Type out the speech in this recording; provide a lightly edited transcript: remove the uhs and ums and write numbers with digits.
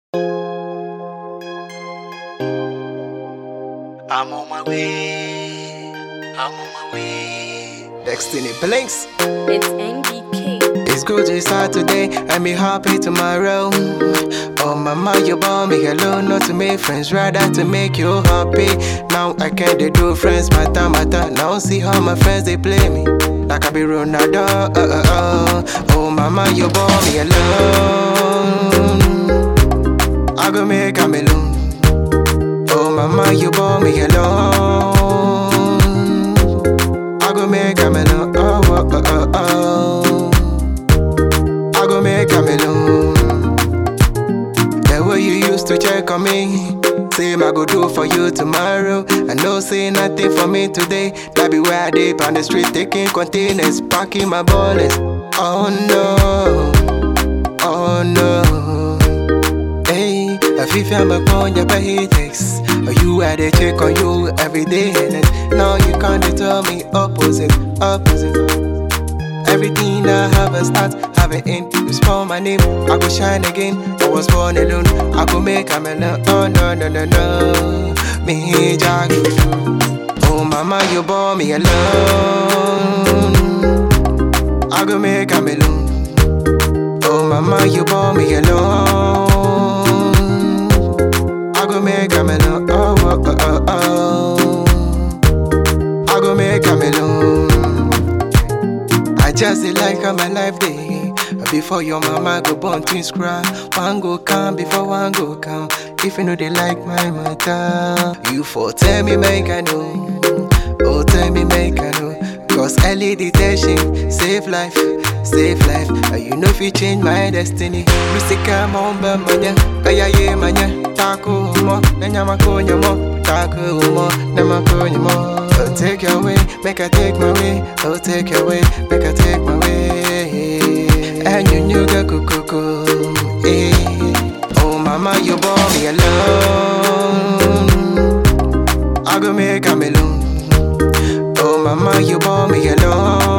I'm on my way. I'm on my way. Destiny Blinks. It's NDK. It's good to start today and be happy tomorrow. Oh mama, you born me alone, not to make friends, rather to make you happy. Now I can't they do friends, matter. Now see how my friends they play me like I be Ronaldo. Oh mama, you born me alone. I go make a melon. Oh mama, you born me alone. I go make a melon. I go make a melon. The way you used to check on me, same I go do for you tomorrow. I know say nothing for me today. That be where I dip on the street, taking containers, packing my ballets. Oh no, oh no. Hey, I feel I'm upon your paychecks. You had a check on you every day, and now you can't tell me opposite. Everything I have a start, have an end. You spell my name, I go shine again. I was born alone, I go make a melon. Oh no, me Jack. Oh mama, you born me alone. I go make a melon. Oh mama, you born me alone. I go make a melon. I go make a melon. I just like how my life day. Before your mama go born twins cry. One go come before one go come. If you know they like my mother, you for tell me make I know. Oh tell me make I know. Cause early detection save life. You know if you change my destiny. Risika momba manya. Kaya ye manya. Taku mo. Nanyama konya mo. Taku mo. Nama konya mo. Oh take your way. Make I take my way. Oh take your way. Make I take my way. And you go kukuku. Oh mama, you born me alone. I go make a melon. Oh mama, you born me alone.